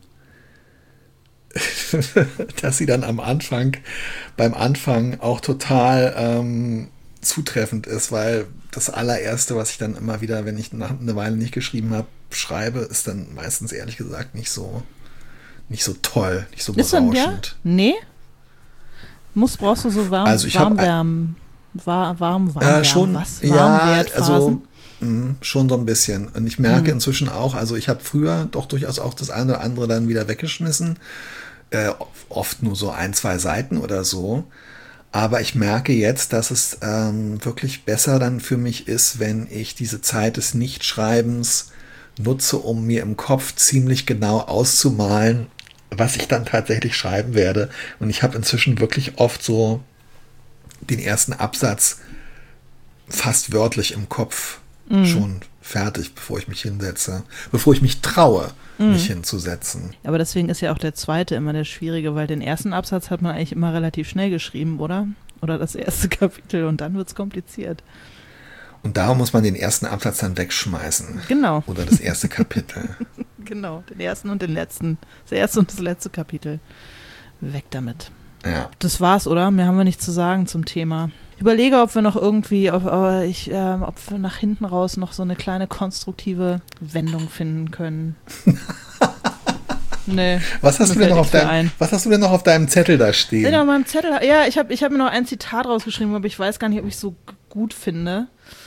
dass sie dann am Anfang, beim Anfang auch total ähm, zutreffend ist, weil das allererste, was ich dann immer wieder, wenn ich nach eine Weile nicht geschrieben habe, schreibe, ist dann meistens ehrlich gesagt nicht so nicht so toll, nicht so berauschend. Ja? Nee? Muss, brauchst du so warm, also ich Warmwärmen, war, warm, warm, äh, schon, was? Ja, also mh, schon so ein bisschen. Und ich merke hm. inzwischen auch, also ich habe früher doch durchaus auch das eine oder andere dann wieder weggeschmissen. Äh, oft nur so ein, zwei Seiten oder so. Aber ich merke jetzt, dass es ähm, wirklich besser dann für mich ist, wenn ich diese Zeit des Nichtschreibens nutze, um mir im Kopf ziemlich genau auszumalen, was ich dann tatsächlich schreiben werde. Und ich habe inzwischen wirklich oft so den ersten Absatz fast wörtlich im Kopf mm. schon fertig, bevor ich mich hinsetze, bevor ich mich traue, mm. mich hinzusetzen. Aber deswegen ist ja auch der zweite immer der schwierige, weil den ersten Absatz hat man eigentlich immer relativ schnell geschrieben, oder? Oder das erste Kapitel und dann wird es kompliziert. Und darum muss man den ersten Absatz dann wegschmeißen. Genau. Oder das erste Kapitel. Genau, den ersten und den letzten. Das erste und das letzte Kapitel. Weg damit. Ja. Das war's, oder? Mehr haben wir nicht zu sagen zum Thema. Ich überlege, ob wir noch irgendwie, ob, ob, ich, äh, ob wir nach hinten raus noch so eine kleine konstruktive Wendung finden können. Nee. Was hast, du denn noch auf deinem, was hast du denn noch auf deinem Zettel da stehen? Ja, auf meinem Zettel, ja, ich habe ich hab mir noch ein Zitat rausgeschrieben, aber ich weiß gar nicht, ob ich es so gut finde.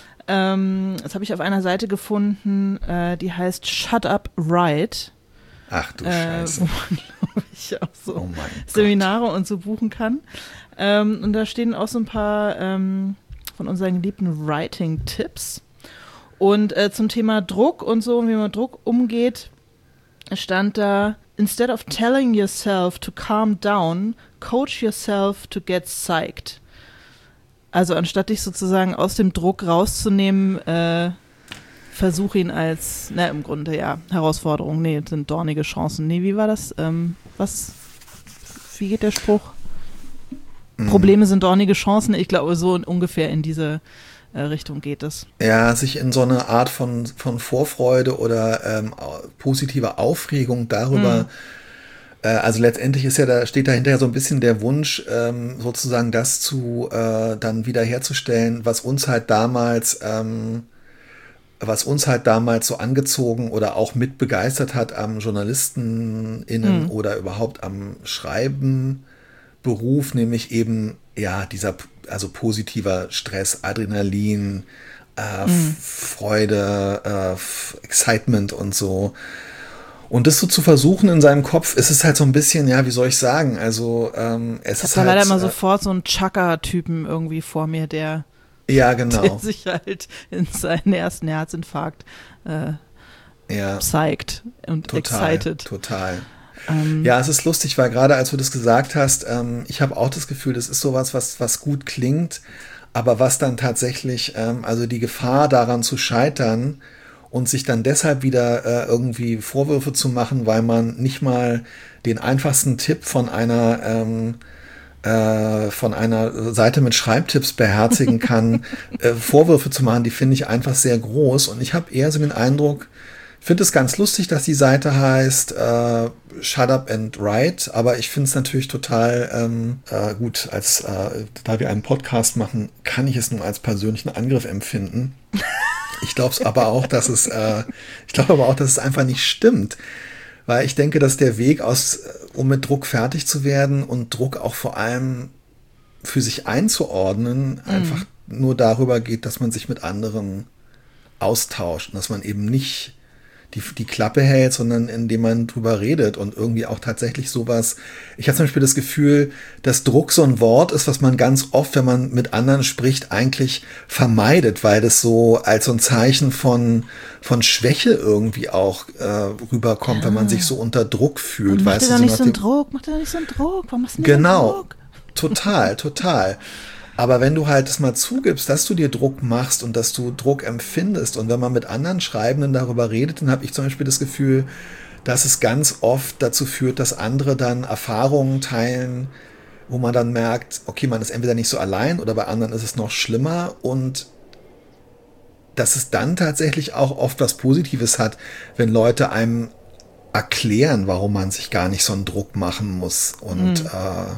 Ähm, das habe ich auf einer Seite gefunden, äh, die heißt Shut Up Right. Ach du äh, Scheiße. Wo man, glaube ich, auch so oh Seminare und so buchen kann. Ähm, und da stehen auch so ein paar ähm, von unseren geliebten Writing-Tipps. Und äh, zum Thema Druck und so, wie man mit Druck umgeht, stand da: Instead of telling yourself to calm down, coach yourself to get psyched. Also anstatt dich sozusagen aus dem Druck rauszunehmen, äh, versuch ihn als, na im Grunde ja, Herausforderung, nee, sind dornige Chancen. Nee, wie war das? Ähm, was, wie geht der Spruch? Mhm. Probleme sind dornige Chancen. Ich glaube, so ungefähr in diese äh, Richtung geht es. Ja, sich in so eine Art von, von Vorfreude oder ähm, positiver Aufregung darüber, mhm. äh, also letztendlich ist ja da, steht dahinter ja so ein bisschen der Wunsch, ähm, sozusagen das zu äh, dann wiederherzustellen, was uns halt damals ähm, was uns halt damals so angezogen oder auch mit begeistert hat am JournalistenInnen mhm. oder überhaupt am Schreibenberuf, nämlich eben, ja, dieser, also positiver Stress, Adrenalin, äh, mhm. Freude, äh, Excitement und so. Und das so zu versuchen in seinem Kopf, ist es halt so ein bisschen, ja, wie soll ich sagen, also ähm, es ich ist hab da halt... leider immer äh, sofort so einen Chaka-Typen irgendwie vor mir, der Ja, genau. Der sich halt in seinen ersten Herzinfarkt äh, ja, zeigt und total, excited. Total. Ähm, ja, es ist lustig, weil gerade als du das gesagt hast, ähm, ich habe auch das Gefühl, das ist sowas, was, was gut klingt, aber was dann tatsächlich, ähm, also die Gefahr daran zu scheitern und sich dann deshalb wieder äh, irgendwie Vorwürfe zu machen, weil man nicht mal den einfachsten Tipp von einer ähm, von einer Seite mit Schreibtipps beherzigen kann, äh, Vorwürfe zu machen, die finde ich einfach sehr groß. Und ich habe eher so den Eindruck, ich finde es ganz lustig, dass die Seite heißt äh, Shut Up and Write, aber ich finde es natürlich total ähm, äh, gut, als äh, da wir einen Podcast machen, kann ich es nur als persönlichen Angriff empfinden. Ich glaube es aber auch, dass es, äh, ich glaube aber auch, dass es einfach nicht stimmt. Weil ich denke, dass der Weg aus, um mit Druck fertig zu werden und Druck auch vor allem für sich einzuordnen, mhm. einfach nur darüber geht, dass man sich mit anderen austauscht und dass man eben nicht die, die Klappe hält, sondern indem man drüber redet und irgendwie auch tatsächlich sowas. Ich habe zum Beispiel das Gefühl, dass Druck so ein Wort ist, was man ganz oft, wenn man mit anderen spricht, eigentlich vermeidet, weil das so als so ein Zeichen von, von Schwäche irgendwie auch äh, rüberkommt, ja. wenn man sich so unter Druck fühlt. Mach weißt dir du, doch nicht so so einen Druck, mach dir doch nicht so einen Druck, warum machst du nicht genau. so einen Druck? Total, total. Aber wenn du halt das mal zugibst, dass du dir Druck machst und dass du Druck empfindest und wenn man mit anderen Schreibenden darüber redet, dann habe ich zum Beispiel das Gefühl, dass es ganz oft dazu führt, dass andere dann Erfahrungen teilen, wo man dann merkt, okay, man ist entweder nicht so allein oder bei anderen ist es noch schlimmer und dass es dann tatsächlich auch oft was Positives hat, wenn Leute einem erklären, warum man sich gar nicht so einen Druck machen muss und mhm. äh,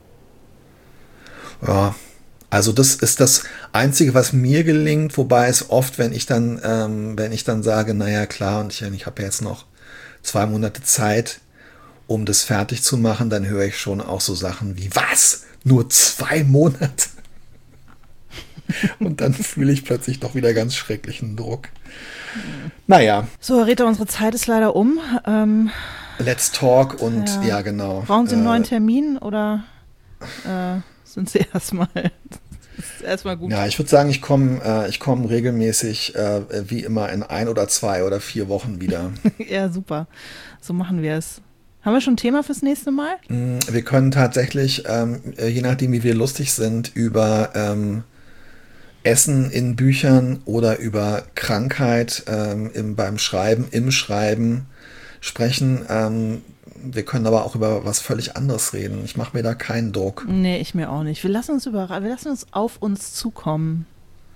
ja, also das ist das Einzige, was mir gelingt, wobei es oft, wenn ich dann, ähm, wenn ich dann sage, naja klar, und ich, ich habe ja jetzt noch zwei Monate Zeit, um das fertig zu machen, dann höre ich schon auch so Sachen wie, was? Nur zwei Monate? Und dann fühle ich plötzlich doch wieder ganz schrecklichen Druck. Naja. So, Herr Rita, unsere Zeit ist leider um. Ähm, Let's talk und ja, ja genau. Brauchen Sie einen äh, neuen Termin oder äh, sind Sie erstmal erstmal gut? Ja, ich würde sagen, ich komme äh, ich komme regelmäßig äh, wie immer in ein oder zwei oder vier Wochen wieder. Ja, super. So machen wir es. Haben wir schon ein Thema fürs nächste Mal? Wir können tatsächlich, ähm, je nachdem, wie wir lustig sind, über ähm, Essen in Büchern oder über Krankheit ähm, im, beim Schreiben, im Schreiben sprechen. Ähm, wir können aber auch über was völlig anderes reden. Ich mache mir da keinen Druck. Nee, ich mir auch nicht. Wir lassen uns, über, wir lassen uns auf uns zukommen.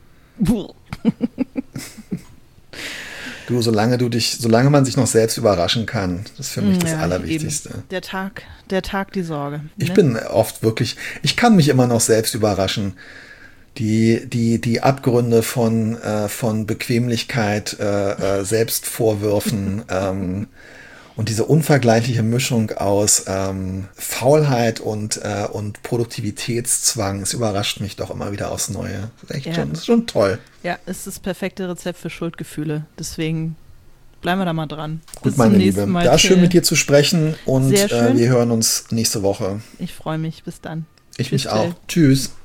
Du, solange du dich, solange man sich noch selbst überraschen kann, das ist für mich das Ja, Allerwichtigste. Eben. Der Tag, der Tag, die Sorge. Ne? Ich bin oft wirklich, ich kann mich immer noch selbst überraschen. Die, die, die Abgründe von, äh, von Bequemlichkeit, äh, äh, Selbstvorwürfen ähm, und diese unvergleichliche Mischung aus ähm, Faulheit und, äh, und Produktivitätszwang, es überrascht mich doch immer wieder aufs Neue. Das ist echt Ja. schon, das ist schon toll. Ja, ist das perfekte Rezept für Schuldgefühle. Deswegen bleiben wir da mal dran. Gut, Bis meine zum Liebe. nächsten Mal. Da schön Till. mit dir zu sprechen und Sehr äh, schön. wir hören uns nächste Woche. Ich freue mich. Bis dann. Ich Tschüss, mich auch. Till. Tschüss.